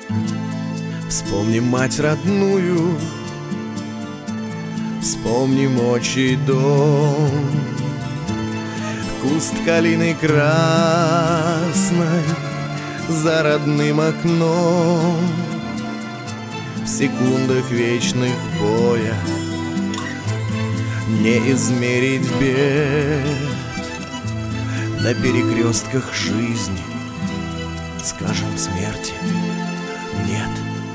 Вспомним мать родную, вспомним отчий дом, куст калины красной за родным окном. В секундах вечных боя не измерить бед, на перекрестках жизни скажем смерти нет.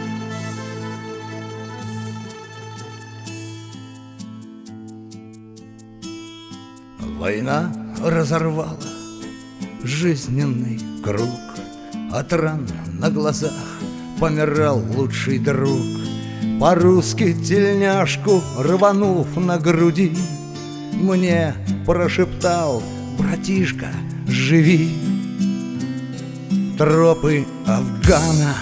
Война разорвала жизненный круг, от ран на глазах помирал лучший друг. По-русски тельняшку рванув на груди, мне прошептал: братишка, живи. Тропы Афгана,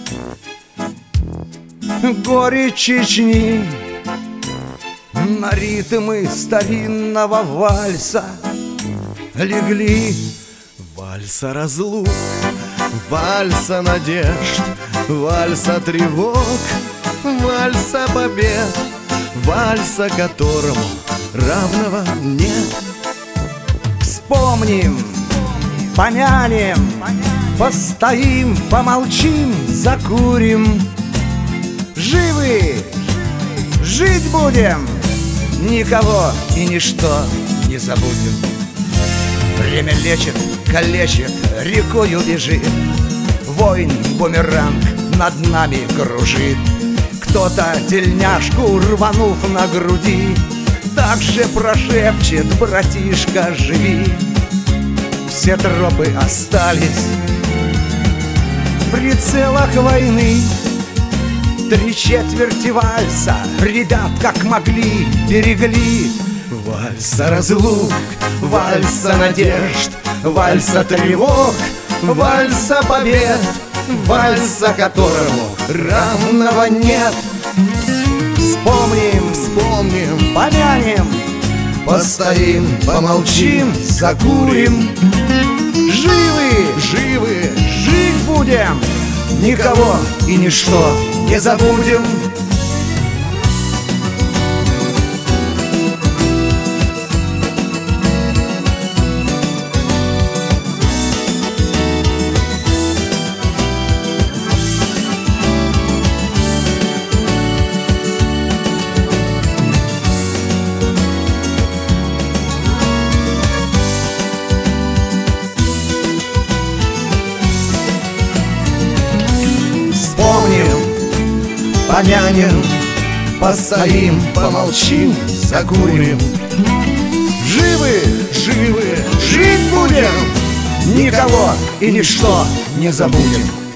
горе Чечни, на ритмы старинного вальса легли. Вальса разлук, вальса надежд, вальса тревог, вальса побед, вальса, которому равного нет. Вспомним, помянем, постоим, помолчим, закурим. Живы, жить будем, никого и ничто не забудем. Время лечит, калечит, рекою бежит, войн бумеранг над нами кружит. Кто-то тельняшку рванув на груди, так же прошепчет: братишка, живи. Все тропы остались в прицелах войны, 3/4 вальса ребят как могли берегли. Вальса разлук, вальса надежд, вальса тревог, вальса побед, вальса, которому равного нет. Вспомним, Вспомним, помянем, постоим, помолчим, закурим. живы, Живы, жить будем, никого и ничто не забудем. Вспомним, помянем, постоим, помолчим, закурим. Живы, Живы, жить будем, никого и ничто не забудем.